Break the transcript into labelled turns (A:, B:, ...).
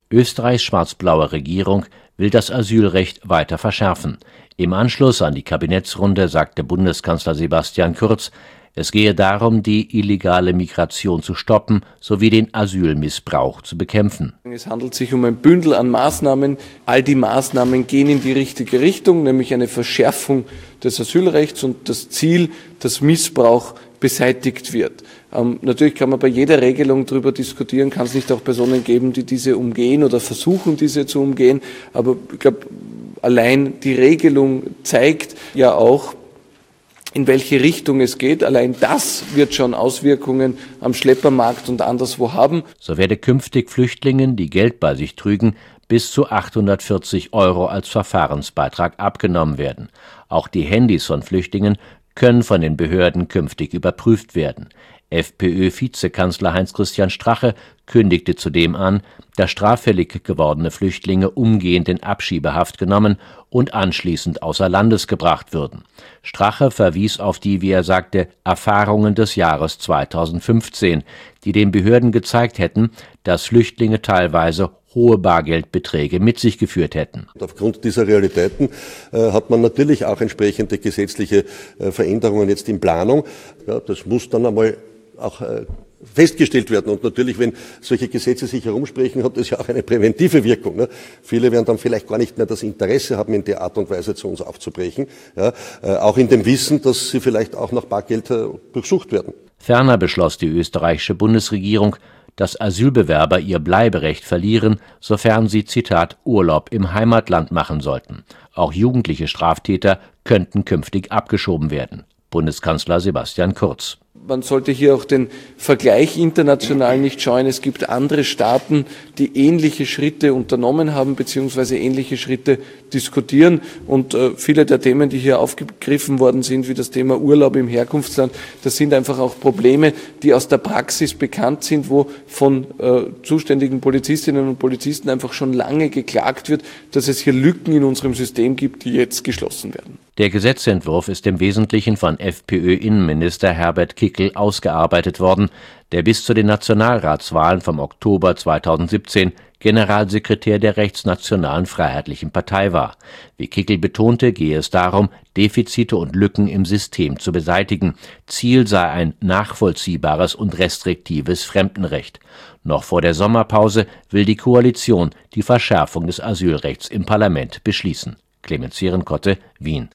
A: Österreichs schwarz-blaue Regierung will das Asylrecht weiter verschärfen. Im Anschluss an die Kabinettsrunde sagte Bundeskanzler Sebastian Kurz, es gehe darum, die illegale Migration zu stoppen sowie den Asylmissbrauch zu bekämpfen.
B: Es handelt sich um ein Bündel an Maßnahmen. All die Maßnahmen gehen in die richtige Richtung, nämlich eine Verschärfung des Asylrechts und das Ziel, dass Missbrauch beseitigt wird. Natürlich kann man bei jeder Regelung darüber diskutieren, kann es nicht auch Personen geben, die diese umgehen oder versuchen, diese zu umgehen. Aber ich glaube, allein die Regelung zeigt ja auch, in welche Richtung es geht. Allein das wird schon Auswirkungen am Schleppermarkt und anderswo haben.
A: So werde künftig Flüchtlingen, die Geld bei sich trügen, bis zu 840 € als Verfahrensbeitrag abgenommen werden. Auch die Handys von Flüchtlingen können von den Behörden künftig überprüft werden. FPÖ-Vizekanzler Heinz-Christian Strache kündigte zudem an, dass straffällig gewordene Flüchtlinge umgehend in Abschiebehaft genommen und anschließend außer Landes gebracht würden. Strache verwies auf die, wie er sagte, Erfahrungen des Jahres 2015, die den Behörden gezeigt hätten, dass Flüchtlinge teilweise hohe Bargeldbeträge mit sich geführt hätten.
C: Aufgrund dieser Realitäten hat man natürlich auch entsprechende gesetzliche Veränderungen jetzt in Planung. Ja, das muss dann einmal auch festgestellt werden. Und natürlich, wenn solche Gesetze sich herumsprechen, hat das ja auch eine präventive Wirkung. Ne? Viele werden dann vielleicht gar nicht mehr das Interesse haben, in der Art und Weise zu uns aufzubrechen. Ja? Auch in dem Wissen, dass sie vielleicht auch nach Bargeld durchsucht werden.
A: Ferner beschloss die österreichische Bundesregierung, dass Asylbewerber ihr Bleiberecht verlieren, sofern sie, Zitat, Urlaub im Heimatland machen sollten. Auch jugendliche Straftäter könnten künftig abgeschoben werden. Bundeskanzler Sebastian Kurz.
B: Man sollte hier auch den Vergleich international nicht scheuen. Es gibt andere Staaten, die ähnliche Schritte unternommen haben bzw. ähnliche Schritte diskutieren. Und viele der Themen, die hier aufgegriffen worden sind, wie das Thema Urlaub im Herkunftsland, das sind einfach auch Probleme, die aus der Praxis bekannt sind, wo von zuständigen Polizistinnen und Polizisten einfach schon lange geklagt wird, dass es hier Lücken in unserem System gibt, die jetzt geschlossen werden.
A: Der Gesetzentwurf ist im Wesentlichen von FPÖ-Innenminister Herbert Kickl ausgearbeitet worden, der bis zu den Nationalratswahlen vom Oktober 2017 Generalsekretär der rechtsnationalen Freiheitlichen Partei war. Wie Kickl betonte, gehe es darum, Defizite und Lücken im System zu beseitigen. Ziel sei ein nachvollziehbares und restriktives Fremdenrecht. Noch vor der Sommerpause will die Koalition die Verschärfung des Asylrechts im Parlament beschließen. Clemens Zierenkotte, Wien.